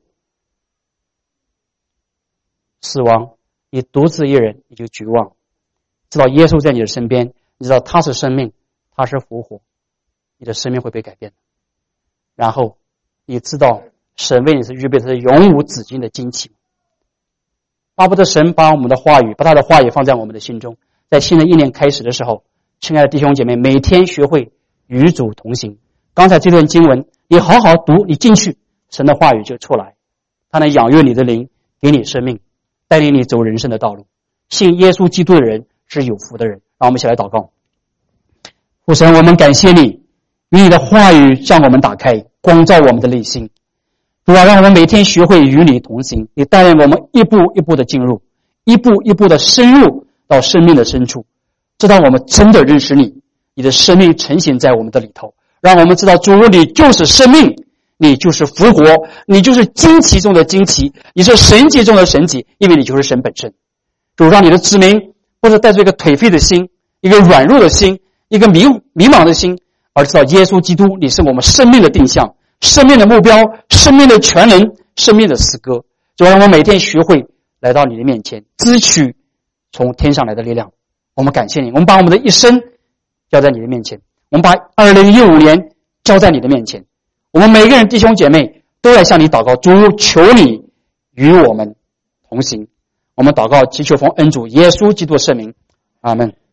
死亡，你独自一人，你就绝望。知道耶稣在你的身边，你知道他是生命，他是复活，你的生命会被改变。然后你知道神为你是预备的是永无止境的惊奇。巴不得神把我们的话语，把他的话语放在我们的心中。在新的一年开始的时候，亲爱的弟兄姐妹，每天学会与主同行。刚才这段经文你好好读，你进去，神的话语就出来，他能养育你的灵，给你生命，带领你走人生的道路。信耶稣基督的人是有福的人。让我们一起来祷告。父神，我们感谢你，与你的话语向我们打开，光照我们的内心。主啊，让我们每天学会与你同行，你带领我们一步一步的进入，一步一步的深入到生命的深处，直到我们真的认识你，你的生命呈现在我们的里头，让我们知道主，你就是生命，你就是复活，你就是惊奇中的惊奇，你是神迹中的神迹，因为你就是神本身。主，让你的子民不是带着一个颓废的心，一个软弱的心，一个迷茫的心，而知道耶稣基督你是我们生命的定向，生命的目标，生命的全能，生命的诗歌。主，让我们每天学会来到你的面前，支取从天上来的力量。我们感谢你，我们把我们的一生交在你的面前，我们把2015年交在你的面前。我们每个人弟兄姐妹都来向你祷告，主，求你与我们同行。我们祷告祈求奉恩主耶稣基督的圣名，阿们。